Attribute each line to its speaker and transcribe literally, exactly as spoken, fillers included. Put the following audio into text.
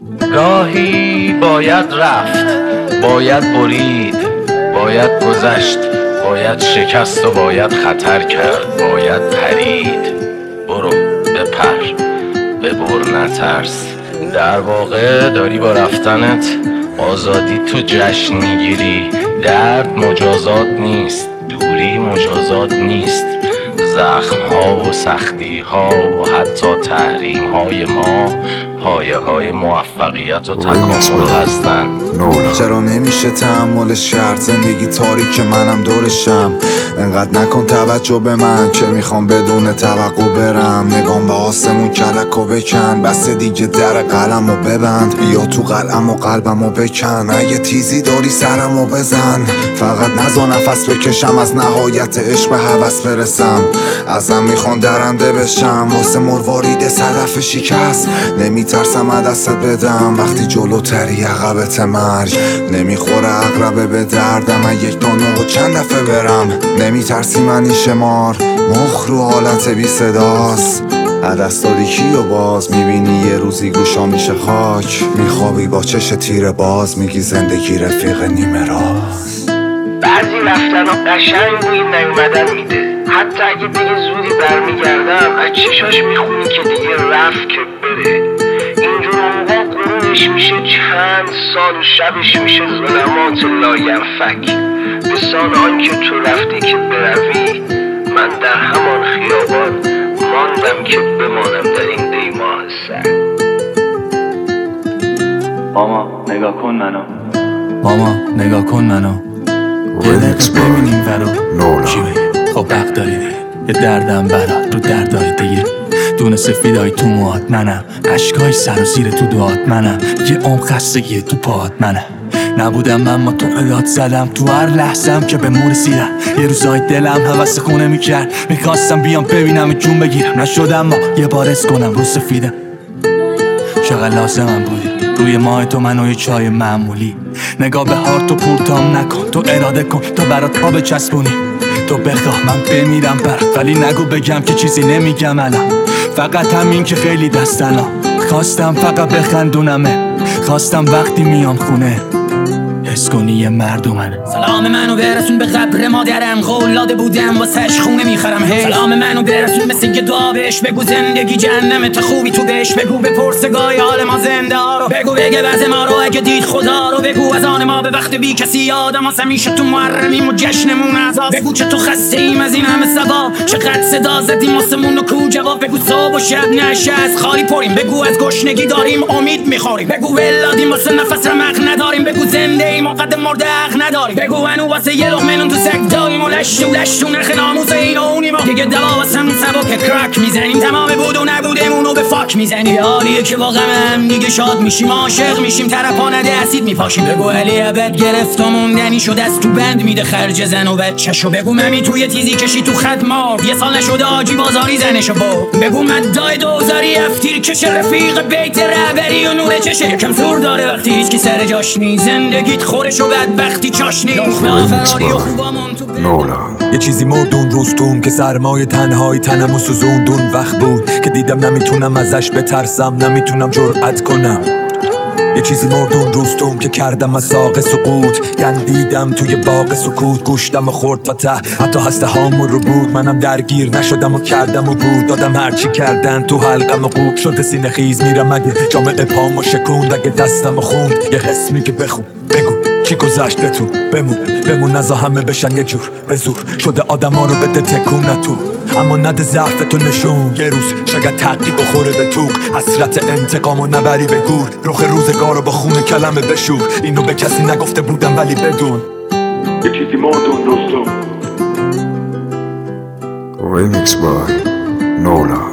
Speaker 1: گاهی باید رفت، باید برید، باید گذشت، باید شکست و باید خطر کرد، باید پرید. برو بپر، ببر نترس. در واقع داری با رفتنت آزادی تو جشن میگیری. درد مجازات نیست، دوری مجازات نیست. زخم ها و سختی ها و حتی تحریم های ما پایه های موفقیت و تکامل هستن.
Speaker 2: چرا نمیشه تحملش کرد؟ زندگی تاریک منم دورشم. انقدر نکن توجه به من که میخوام بدون توقع برم. نگام به آسمون کلک و بکن، بس دیگه در قلم و ببند. بیا تو قلم و قلبم و بکن، اگه تیزی داری سرم و بزن. فقط نزا نفس بکشم، از نهایت عشق به هوس برسم. ازم میخوان درنده بشم واسه مروارید صدف شکست. نمیترسم دستت بدم وقتی جلوتری عقبت مرگ. نمیخوره عقربه به دردم یک دانو و چند دفعه برم. نمیترسی منی شمار، مخ رو حالت بی صداست. عدست دادی کی و باز میبینی یه روزی گوشا میشه خاک. میخوابی با چش تیر باز، میگی زندگی رفیق نیمه راست.
Speaker 1: بعضی رفتن ها قشنگ بوی نیومدن میده. حتی اگه دیگه زودی برمیگردم از چشاش میخونی که دیگه رفت که بره. اینجور موقع غروبش میشه چند سال، شبش میشه ظلمات لاینفک. به سال آن که تو رفتی که بروی، من در همان خیابان ماندم که بمانم در این دیماه سر.
Speaker 3: ماما نگاه کن منو، ماما نگاه کن منو، یه دقیقه ببینیم ورو چی بگیم. خب حق داری دیگه، یه دردم برات رو دردای دیگه. دونه سفیدای تو موات منم، عشقای سر و زیر تو دعات منم، یه عمر خستگی تو پاهات منم. نبودم اما تو عدات زدم تو هر لحظم که به مور رسیدم. یه روزای دلم حوث خونه میکرد، میخواستم بیام ببینم جون بگیرم. نشدم اما یه بار اس کنم رو سفیدم. چقدر لازمم بودی روی ماه تو منو یه چای معمولی. نگاه به هار تو پورتام نکن، تو اراده کن تا برات پا بچسبونی. تو بخواه من بمیرم برات، ولی نگو بگم که چیزی نمیگم الان. فقط همین که خیلی دستنا، خواستم فقط بخندونمه. خواستم وقتی میام خونه حس کنی یه مردمنه.
Speaker 4: سلام منو برسون به قبر مادرم، قولاده بودم واسش خونه میخرم. هی سلام منو برسون مثل که دعا بهش بگو زندگی جهنمه تا خوبی تو بهش بگو. به پرسگاه حال ما زنده ها رو بگو، بگه وضع ما رو اگه دید خدا رو بگو. از آن ما به وقت بی کسی آدم هست، همیشه تو محرمیم و جشنمون عذاب. بگو چه تو خسته ایم از این همه سبا، چقدر صدا زدیم واسمون و کو جواب. بگو صبح و شب نشه از خالی پریم، بگو از گشنگی داریم امید میخوریم. بگو ولادیم واسه نفس رمق نداریم، بگو زنده ما قد مرده حق نداریم. بگو هنو واسه یه لقمه نون تو سگ داریم و لشت و لشت و نرخ ناموس این و اونیم. دیگه دوا واسمون سبک کراک میزنیم، تمام بود و نبودمونو به فاک میزنیم. حالیه که واقعا هم دیگه شاد میشیم، عاشق میشیم، طرفا نده اسید میپاشیم. بگو علی ابد گرفت و موندنی شد، از تو بند میده خرج زن و بچه‌شو. بگو ممی توی تیزی کشی تو خط مار، یه سال نشده آجی بازاری زنشو با. بگو مدای دوزاری افتیر کشه، رفیق بیت رهبری و نور چشه. یکم زور داره وقتی هیچ کی سر جاش نی، زندگیت خورش و بدبختی چاشنی. لخمه فراری و خوبامون تو
Speaker 5: یه چیزی مردون روستون که سرمایه تنهای تنم و سوزوندون. وقت بود که دیدم نمیتونم ازش بترسم، نمیتونم جرأت کنم. یه چیزی مردون روستون که کردم از ساق سقوط. گندیدم توی باغ سکوت، گوشتم و خورد تا ته، حتی هسته هامون رو بود. منم درگیر نشدم و کردم و بود دادم هرچی کردن تو حلقم و قوب شد. سینه خیز میرم اگه جامعه پامو شکوند، اگه دستم خوند یه حس میگه بخون. بگو چی گذشته تو، بمون بمون نزا همه بشن یه جور به زور. شده آدم ها رو بده تکون نتو، اما نده ضعف تو نشون. یه روز شاید تقی بخوره به توق، حسرت انتقام و نبری به گور. رخ روزگار رو با خون کلمه بشور، اینو به کسی نگفته بودم ولی بدون. یه چیزی مردون رستم.
Speaker 2: Remix by Nola.